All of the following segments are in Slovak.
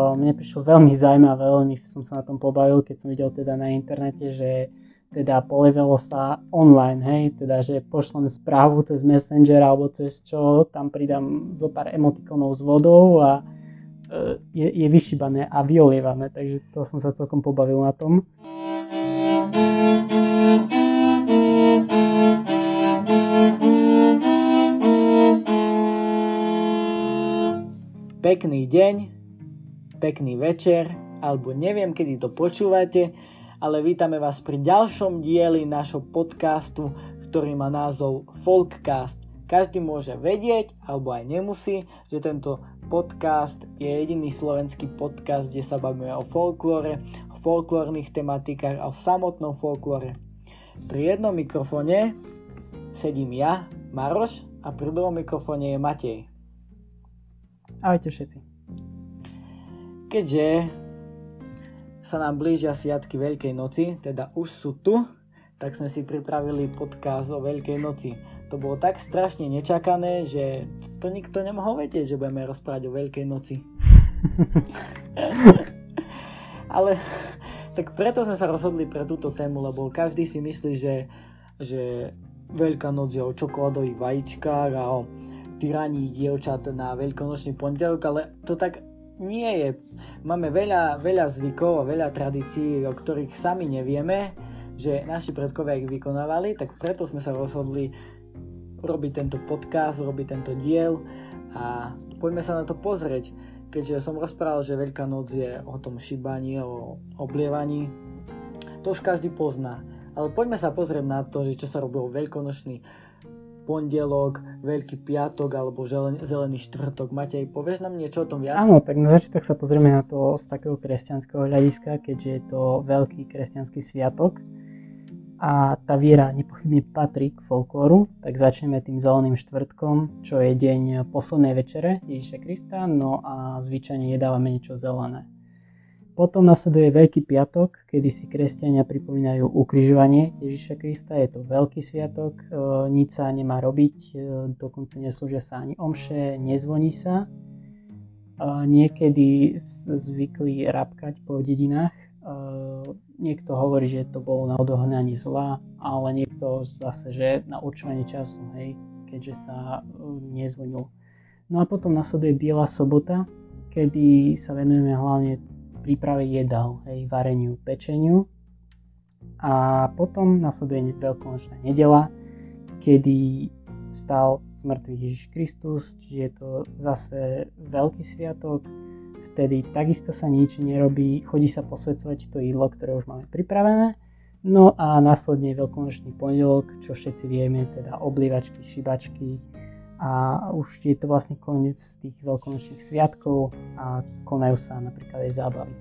mne prišlo veľmi zaujímavé, veľmi som sa na tom pobavil, keď som videl teda na internete, že teda polevelo sa online, hej, teda že pošlem správu cez Messenger alebo cez čo, tam pridám zo pár emotikonov s vodou a je vyšíbané a vyolievané, takže to som sa celkom pobavil na tom. Pekný deň, pekný večer, alebo neviem, kedy to počúvate, ale vítame vás pri ďalšom dieli nášho podcastu, ktorý má názov Folkcast. Každý môže vedieť, alebo aj nemusí, že tento podcast je jediný slovenský podcast, kde sa bavíme o folklóre, o folklórnych tematikách a o samotnom folklóre. Pri jednom mikrofóne sedím ja, Maroš, a pri druhom mikrofóne je Matej. Ahojte všetci. Keďže sa nám blížia sviatky Veľkej noci, teda už sú tu, tak sme si pripravili podcast o Veľkej noci. To bolo tak strašne nečakané, že to nikto nemohol vedieť, že budeme rozprávať o Veľkej noci. Ale tak preto sme sa rozhodli pre túto tému, lebo každý si myslí, že Veľká noc je o čokoládových vajíčkách a o tyraní dievčat na veľkonočný pondelok, ale to tak nie je. Máme veľa zvykov a veľa tradícií, o ktorých sami nevieme, že naši predkovia ich vykonávali, tak preto sme sa rozhodli urobiť tento podcast, urobiť tento diel a poďme sa na to pozrieť. Keďže som rozprával, že Veľká noc je o tom šíbaní, o oblievaní, to už každý pozná. Ale poďme sa pozrieť na to, že čo sa robilo veľkonočný pondelok, Veľký piatok alebo zelený štvrtok. Matej, povieš nám niečo o tom viac? Áno, tak na začiatok sa pozrieme na to z takého kresťanského hľadiska, keďže je to veľký kresťanský sviatok a tá viera nepochybne patrí k folklóru, tak začneme tým zeleným štvrtkom, čo je deň poslednej večere Ježiša Krista, no a zvyčajne jedávame niečo zelené. Potom nasleduje Veľký piatok, kedy si kresťania pripomínajú ukrižovanie Ježiša Krista. Je to veľký sviatok, nič sa nemá robiť, dokonca neslúžia sa ani omše, nezvoní sa. Niekedy zvykli rabkať po dedinách. Niekto hovorí, že to bolo na odohnanie zla, ale niekto zase, že na určovanie času, hej, keďže sa nezvonil. No a potom nasleduje Biela sobota, kedy sa venujeme hlavne príprave jedál, hej, vareniu, pečeniu. A potom nasleduje Veľkonočná nedeľa, kedy vstal z mŕtvych Ježiš Kristus, čiže je to zase veľký sviatok. Vtedy takisto sa nič nerobí, chodí sa posväcovať to jedlo, ktoré už máme pripravené. No a následne Veľkonočný pondelok, čo všetci vieme, teda oblievačky, šibačky, a už je to vlastne koniec tých veľkonočných sviatkov a konajú sa napríklad aj zábavy.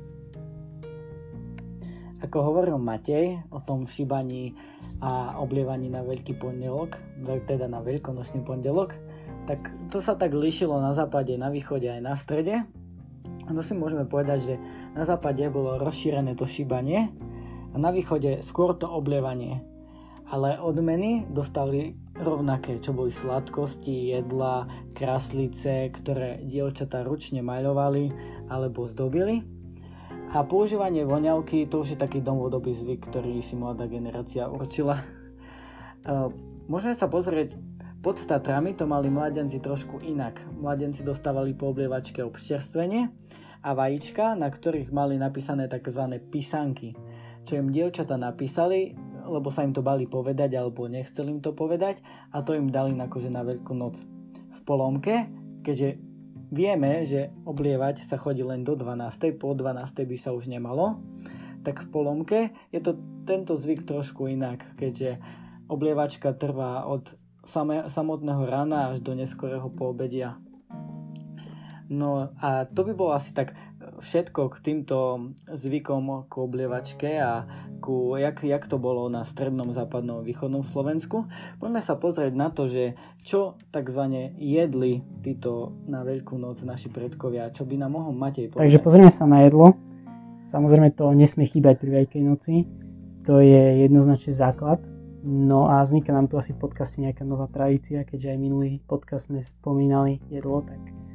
Ako hovoril Matej o tom šibaní a oblievaní na Veľký pondelok, teda na veľkonočný pondelok, tak to sa tak líšilo na západe, na východe aj na strede. A to si môžeme povedať, že na západe bolo rozšírené to šibanie a na východe skôr to oblievanie. Ale odmeny dostali rovnaké, čo boli sladkosti, jedla, kraslice, ktoré dievčatá ručne maľovali alebo zdobili. A používanie voňavky, to už je taký novodobý zvyk, ktorý si mladá generácia určila. Môžeme sa pozrieť, pod Tatrami to mali mladenci trošku inak. Mladenci dostávali po oblievačke občerstvenie a vajíčka, na ktorých mali napísané tzv. Písanky, čo im dievčatá napísali, lebo sa im to bali povedať alebo nechceli im to povedať a to im dali akože na Veľkú noc. V Polomke, keďže vieme, že oblievať sa chodí len do 12, po 12 by sa už nemalo, tak v Polomke je to tento zvyk trošku inak, keďže oblievačka trvá od samotného rána až do neskorého poobedia. No a to by bolo asi tak všetko k týmto zvykom, k oblievačke a jak to bolo na strednom, západnom, východnom Slovensku. Poďme sa pozrieť na to, že čo takzvané jedli títo na Veľkú noc naši predkovia, čo by nám mohol Matej povedať. Takže pozrieme sa na jedlo. Samozrejme to nesmie chýbať pri Veľkej noci. To je jednoznačne základ. No a vzniká nám tu asi v podcaste nejaká nová tradícia, keďže aj minulý podcast sme spomínali jedlo, tak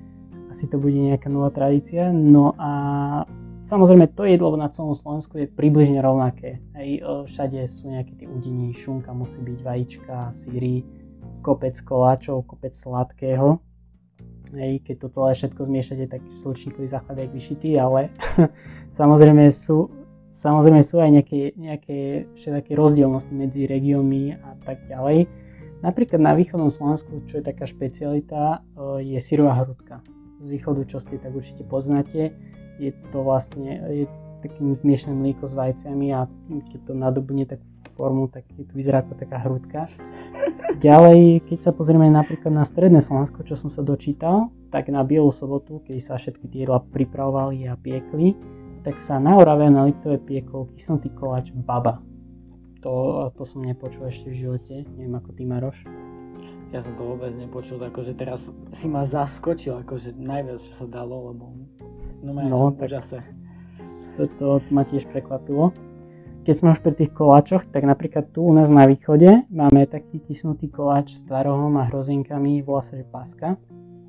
asi to bude nejaká nová tradícia. No a samozrejme to jedlo na celom Slovensku je približne rovnaké. Hej, všade sú nejaké tie udiny, šunka musí byť, vajíčka, syry, kopec koláčov, kopec sladkého. Hej, keď to celé všetko zmiešate, tak slčníkový základ je vyšitý, ale samozrejme sú aj nejaké všetky rozdielnosti medzi regiónmi a tak ďalej. Napríklad na východnom Slovensku, čo je taká špecialita, je syrová hrudka. Z východu, čo ste tak určite poznáte, je to vlastne takým zmiešané mlieko s vajciami a keď to nadobudne takú formu, tak to vyzerá ako taká hrudka. Ďalej, keď sa pozrieme napríklad na stredné Slovensko, čo som sa dočítal, tak na Bielu sobotu, keď sa všetky tie jedlá pripravovali a piekli, tak sa na Orave na Liptove piekol kysnutý koláč baba. To som nepočul ešte v živote, neviem ako ty, Maroš. Ja som to vôbec nepočul, akože teraz si ma zaskočil, akože najviac, čo sa dalo, lebo som v úžase. Toto ma tiež prekvapilo. Keď sme už pri tých koláčoch, tak napríklad tu u nás na východe máme taký kysnutý koláč s tvarohom a hrozienkami, volá sa, že paska.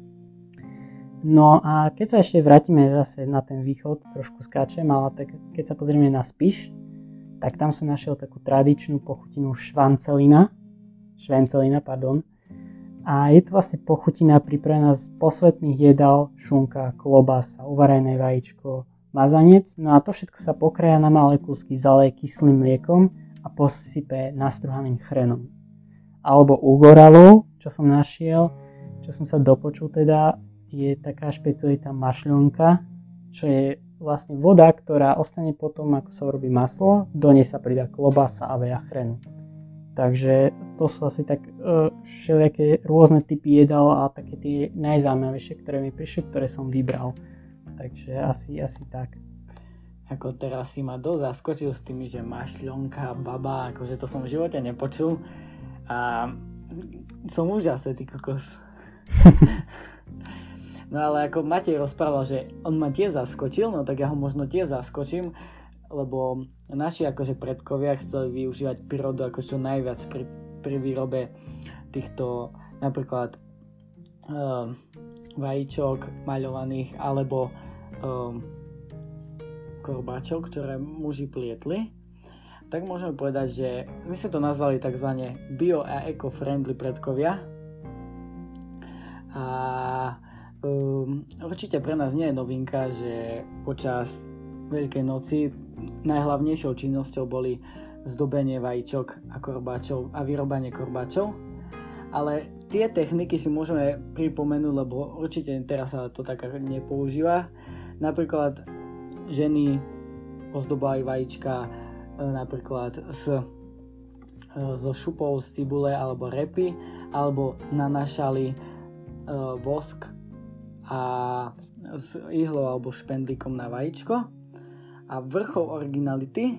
No a keď sa ešte vrátime zase na ten východ, trošku skáčem, ale tak keď sa pozrieme na Spiš, tak tam som našiel takú tradičnú pochutinu švencelina, a je to vlastne pochutina pripravená z posvätných jedál, šunka, klobása, uvarené vajíčko, mazanec, no a to všetko sa pokrája na malé kúsky, zaleje kyslým mliekom a posype nastruhaným chrenom. Alebo u Goralov, čo som našiel, čo som sa dopočul teda, je taká špecialita mašľonka, čo je vlastne voda, ktorá ostane potom, ako sa urobí maslo, do nej sa pridá klobása a veľa chrenu. Takže to sú asi tak všelijaké rôzne typy jedál a také tie najzaujímavejšie, ktoré mi prišli, ktoré som vybral. Takže asi tak. Ako teraz si ma dosť zaskočil s tými, že mašľonka, baba, akože to som v živote nepočul a som úžasný, ty kokos. No ale ako Matej rozprával, že on ma tiež zaskočil, no tak ja ho možno tiež zaskočím, lebo naši akože predkovia chceli využívať prírodu ako čo najviac pri výrobe týchto napríklad vajíčok maľovaných alebo korbáčov, ktoré muži plietli. Tak môžeme povedať, že my sa to nazvali tzv. Bio a eco-friendly predkovia. A určite pre nás nie je novinka, že počas Veľkej noci najhlavnejšou činnosťou boli zdobenie vajíčok a korbáčov a vyrobanie korbáčov. Ale tie techniky si môžeme pripomenúť, lebo určite teraz sa to tak nepoužíva. Napríklad ženy ozdobali vajíčka napríklad so šupou z cibule alebo repy, alebo nanášali vosk a s ihlou alebo špendlíkom na vajíčko. A vrchol originality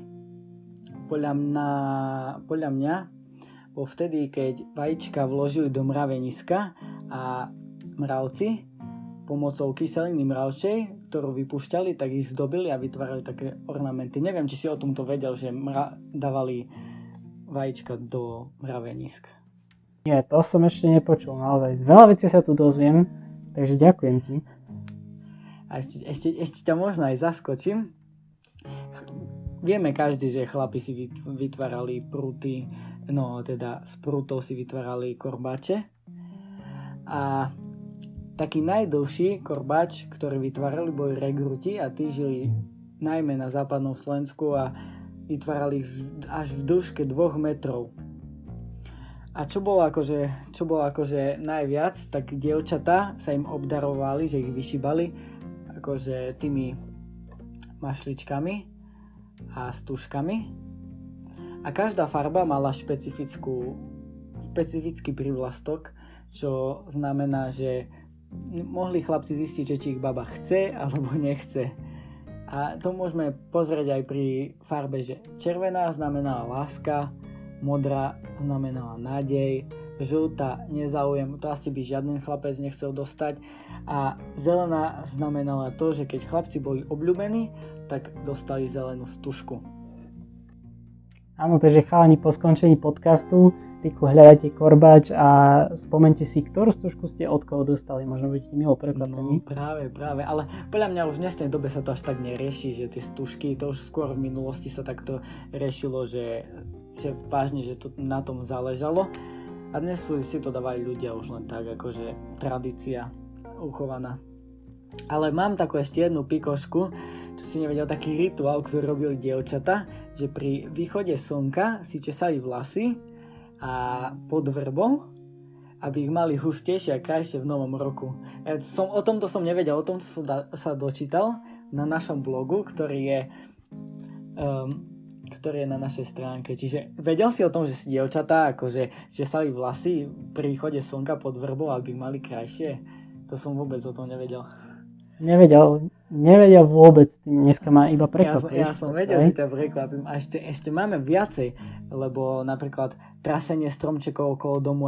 podľa mňa bol vtedy, keď vajíčka vložili do mraveniska a mravci pomocou kyseliny mravčej, ktorú vypúšťali, tak ich zdobili a vytvárali také ornamenty. Neviem, či si o tomto vedel, že dávali vajíčka do mravenisk. Nie, to som ešte nepočul, naozaj. Veľa vecí sa tu dozviem, takže ďakujem ti. A ešte ťa možno aj zaskočím. Vieme každý, že chlapi si vytvárali prúty, no teda z prútov si vytvárali korbáče. A taký najdlhší korbáč, ktorý vytvárali, boli regruti a tí žili najmä na západnom Slovensku a vytvárali až v dĺžke 2 metrov. A čo bolo akože najviac, tak dievčatá sa im obdarovali, že ich vyšibali akože tými mašličkami a stužkami. A každá farba mala špecifický prívlastok, čo znamená, že mohli chlapci zistiť, či ich baba chce alebo nechce. A to môžeme pozrieť aj pri farbe, že červená znamenala láska, modrá znamenala nádej, žltá nezáujem, to asi by žiaden chlapec nechcel dostať, a zelená znamenala to, že keď chlapci boli obľúbení, tak dostali zelenú stužku. Áno, takže chalani, po skončení podcastu rýchlo hľadajte korbač a spomente si, ktorú stužku ste od koho dostali. Možno budete milo prekvapení. No práve, ale podľa mňa už v dnešnej dobe sa to až tak nerieši, že tie stužky, to už skôr v minulosti sa takto riešilo, že vážne, že to na tom záležalo. A dnes si to dávajú ľudia už len tak, akože tradícia uchovaná. Ale mám takú ešte jednu pikošku, čo si nevedel, taký rituál, ktorý robili dievčata, že pri východe slnka si česali vlasy a pod vrbou, aby ich mali hustejšie a krajšie v novom roku. O tomto som nevedel, o tomto som sa dočítal na našom blogu, ktorý je na našej stránke. Čiže vedel si o tom, že si dievčatá akože česali vlasy pri východe slnka pod vrbou, aby ich mali krajšie? To som vôbec o tom nevedel. Nevedel vôbec, dneska ma iba prekvapíš. Ja som vedel, že ťa prekvapím. A ešte máme viacej, lebo napríklad trasenie stromčekov okolo domu,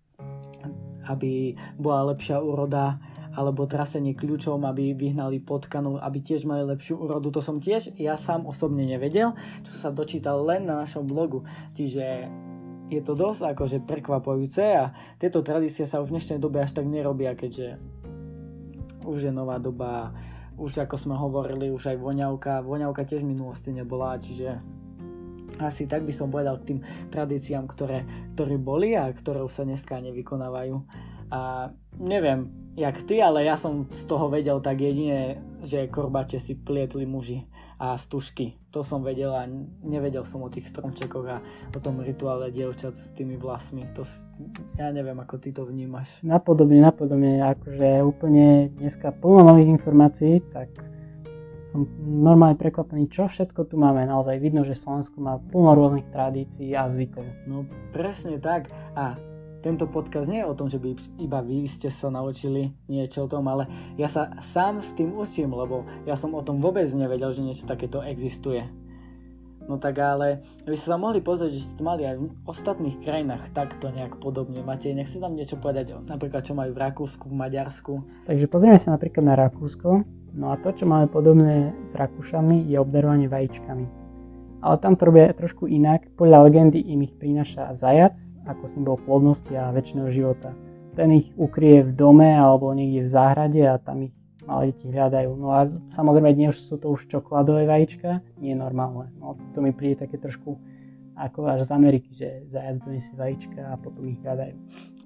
aby bola lepšia úroda, alebo trasenie kľúčom, aby vyhnali potkanu, aby tiež mali lepšiu úrodu. To som tiež ja sám osobne nevedel, čo sa dočítal len na našom blogu. Čiže je to dosť akože prekvapujúce a tieto tradície sa už v dnešnej dobe až tak nerobia, keďže už je nová doba, už ako sme hovorili, už aj voňavka tiež v minulosti nebola, čiže asi tak by som povedal k tým tradíciám, ktoré boli a ktoré už sa dneska nevykonávajú. A neviem, jak ty, ale ja som z toho vedel tak jedine, že korbače si plietli muži a stužky. To som vedel a nevedel som o tých stromčekoch a o tom rituále dievčat s tými vlasmi. Ja neviem, ako ty to vnímaš. Napodobne, akože úplne dneska plno nových informácií, tak som normálne prekvapený, čo všetko tu máme. Naozaj vidno, že Slovensko má plno rôznych tradícií a zvykov. No presne tak. A tento podcast nie je o tom, že by iba vy ste sa naučili niečo o tom, ale ja sa sám s tým učím, lebo ja som o tom vôbec nevedel, že niečo takéto existuje. No tak ale vy ste sa mohli pozrieť, že ste mali aj v ostatných krajinách takto nejak podobne. Matej, nech si tam niečo povedať, napríklad čo majú v Rakúsku, v Maďarsku. Takže pozrieme sa napríklad na Rakúsko. No a to, čo máme podobné s Rakúšanmi, je obdarovanie vajíčkami. Ale tam to robia trošku inak. Podľa legendy im ich prináša zajac ako symbol plodnosti a večného života. Ten ich ukrie v dome alebo niekde v záhrade a tam ich malé deti hľadajú. No a samozrejme dnes sú to už čokoládové vajíčka, nie normálne. No to mi príde také trošku ako až z Ameriky, že zajac donesie vajíčka a potom ich hľadajú.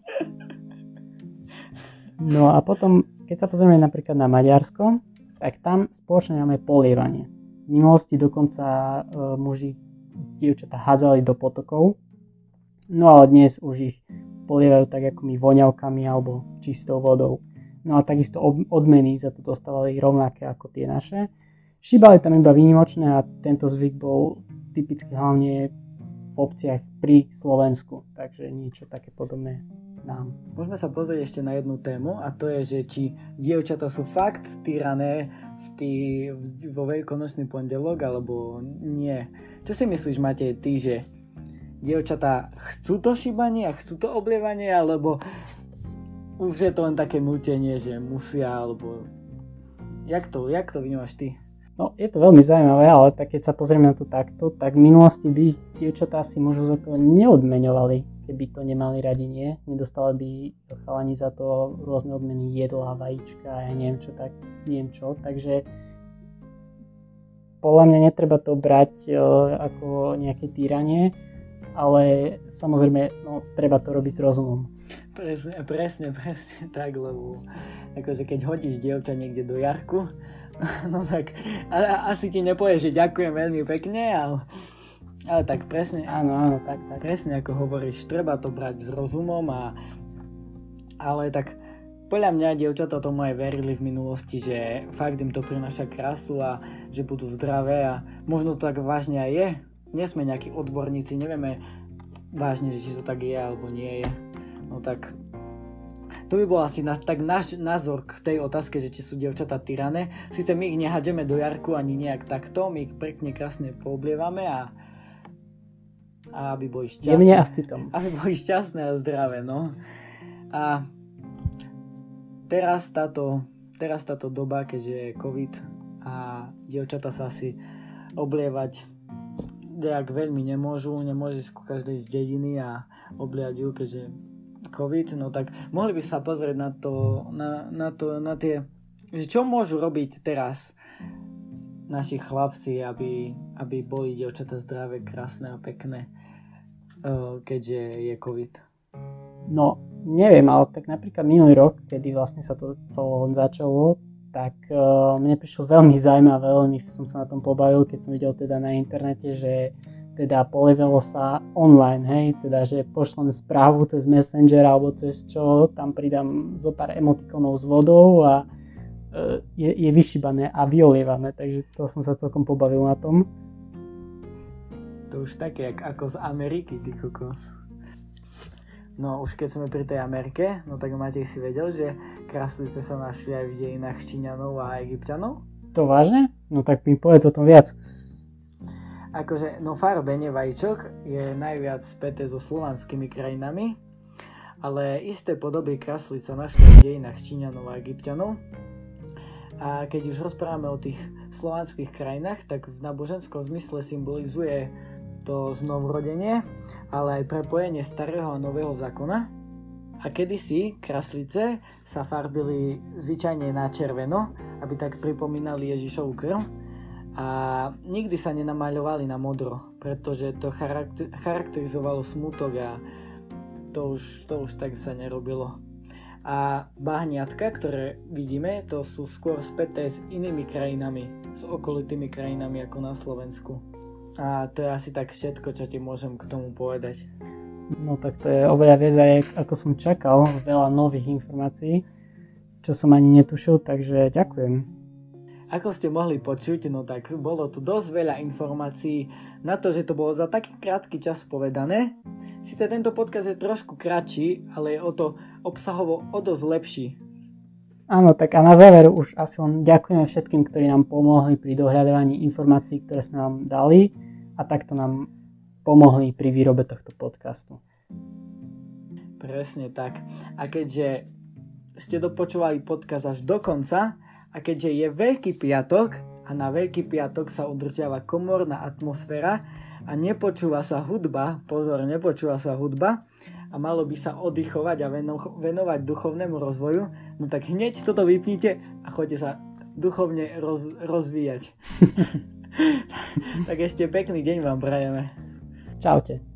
No a potom, keď sa pozrieme napríklad na Maďarsko, tak tam spoločne máme polievanie. V minulosti dokonca muži dievčatá hádzali do potokov, no ale dnes už ich polievajú tak ako my voňavkami alebo čistou vodou. No a takisto odmeny za to dostávali rovnaké ako tie naše. Šíbali tam iba výnimočné a tento zvyk bol typicky hlavne v obciach pri Slovensku, takže niečo také podobné nám. Môžeme sa pozrieť ešte na jednu tému a to je, že či dievčatá sú fakt týrané vo veľkonočný pondelok alebo nie. Čo si myslíš, Matej, ty, že dievčatá chcú to šíbanie a chcú to oblievanie, alebo už je to len také nútenie, že musia, alebo jak to vnímaš ty? No, je to veľmi zaujímavé, ale tak keď sa pozrieme na to takto, tak v minulosti by dievčatá si možno za to neodmeňovali, keby to nemali radi, nie? Nedostali by chalani za to rôzne odmeny jedla, vajíčka, ja neviem čo, takže podľa mňa netreba to brať ako nejaké týranie, ale samozrejme, no, treba to robiť s rozumom. Presne tak, lebo akože keď hodíš dievča niekde do jarku, no tak asi ti nepovie, že ďakujem veľmi pekne, ale tak presne. Áno, tak. Presne ako hovoríš, treba to brať s rozumom, ale tak podľa mňa dievčatá tomu aj verili v minulosti, že fakt im to prináša krásu a že budú zdravé a možno to tak vážne aj je. Nie sme nejakí odborníci, nevieme vážne, že či to tak je alebo nie je. No tak to by bol asi tak náš názor k tej otázke, že či sú dievčatá tyrané. Sice my ich nehádžeme do jarku ani nejak takto, my ich pekne krásne pooblievame a aby boli šťastné. Jemne a s citom. Aby boli šťastné a zdravé, no. A teraz táto doba, keďže je COVID a dievčatá sa asi oblievať nejak veľmi nemôžu ísť ku každej z dediny a obliať ju, keďže COVID, no tak mohli by sa pozrieť na tie, že čo môžu robiť teraz naši chlapci, aby boli dievčatá zdravé, krásne a pekné, keďže je COVID. No, neviem, ale tak napríklad minulý rok, kedy vlastne sa to celé začalo, tak mne prišlo veľmi zaujímavé, veľmi som sa na tom pobavil, keď som videl teda na internete, že teda polevelo sa online, hej, teda že pošlem správu cez Messenger alebo cez čo, tam pridám zo pár emotikonov s vodou a je vyšíbané a vyolievané, takže to som sa celkom pobavil na tom. To už také ako z Ameriky, ty kokos. No už keď sme pri tej Amerike, no tak Matej si vedel, že kraslice sa našli aj v dejinách Číňanov a Egypťanov? To vážne? No tak mi povedz o tom viac. Akože, no farbenie vajíčok je najviac späté so slovanskými krajinami, ale isté podoby kraslic sa našli v dejinách Číňanov a Egypťanov. A keď už rozprávame o tých slovanských krajinách, tak v náboženskom zmysle symbolizuje to znovrodenie, ale aj prepojenie starého a nového zákona. A kedysi kraslice sa farbili zvyčajne na červeno, aby tak pripomínali Ježišovu krv. A nikdy sa nenamaľovali na modro, pretože to charakterizovalo smutok a to už tak sa nerobilo. A bahniatka, ktoré vidíme, to sú skôr späté s inými krajinami, s okolitými krajinami ako na Slovensku. A to je asi tak všetko, čo ti môžem k tomu povedať. No tak to je oveľa viac aj ako som čakal, veľa nových informácií, čo som ani netušil, takže ďakujem. Ako ste mohli počuť, no tak bolo tu dosť veľa informácií na to, že to bolo za taký krátky čas povedané. Sice tento podcast je trošku kratší, ale je o to obsahovo o dosť lepší. Áno, tak a na záver už asi len ďakujeme všetkým, ktorí nám pomohli pri dohľadávaní informácií, ktoré sme vám dali a takto nám pomohli pri výrobe tohto podcastu. Presne tak. A keďže ste dopočúvali podcast až do konca a keďže je Veľký piatok a na Veľký piatok sa udržiava komorná atmosféra a nepočúva sa hudba, pozor, nepočúva sa hudba a malo by sa oddychovať a venovať duchovnému rozvoju, no tak hneď toto vypnite a choďte sa duchovne rozvíjať. Tak ešte pekný deň vám prajeme. Čaute.